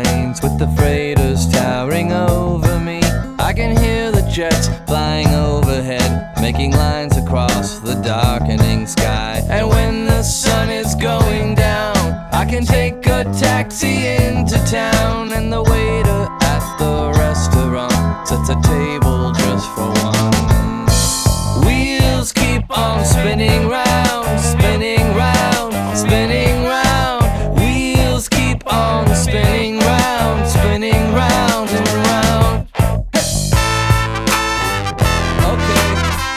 lanes with the freighters towering over me. I can hear the jets flying overhead, making lines across the darkening sky. And when the sun is going down, I can take a taxi into town, and the waiter at the restaurant sets a table just for one. Wheels keep on spinning round, spinning round, spinning round. Wheels keep on spinning round, spinning round and round. Okay.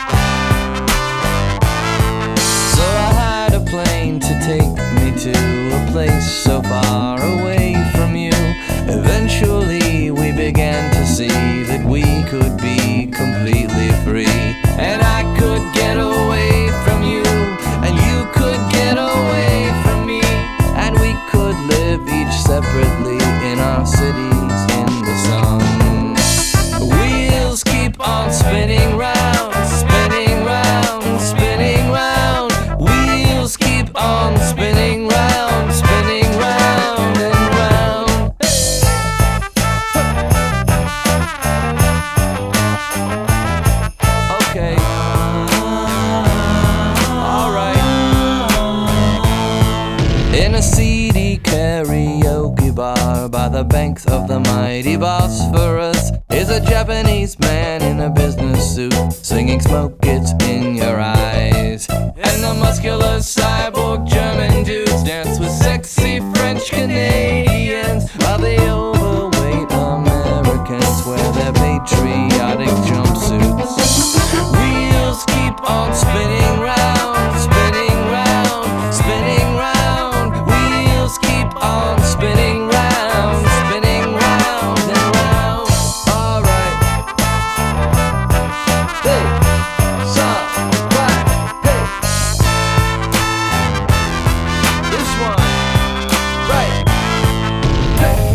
So I had a plane to take me to a place so far away from you. Eventually we began to see that we could be completely free, and I could get away from you, and you could get away from me, and we could live each separately in our cities in the sun. Wheels keep on spinning round, spinning round, spinning round. Wheels keep on spinning round, spinning round and round. Okay. Alright. In a seedy karaoke bar by the banks of the mighty Bosphorus is a Japanese man in a business suit singing "Smoke Gets in Your Eyes." And the muscular cyborg German dudes dance with sexy French Canadians, while the overweight Americans wear their patriotic jumpsuits. Wheels keep on spinning round, spinning round, spinning round. Wheels keep on spinning round, spinning round and round. Alright. Hey, son, right, hey. This one, right, hey.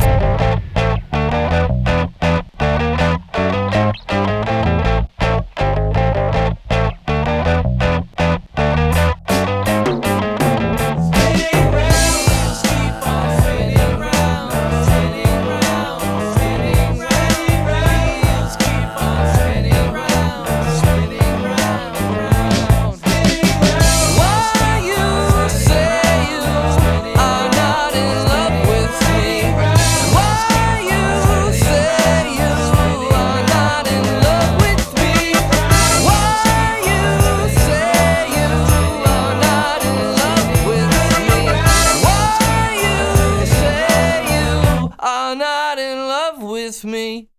Not in love with me.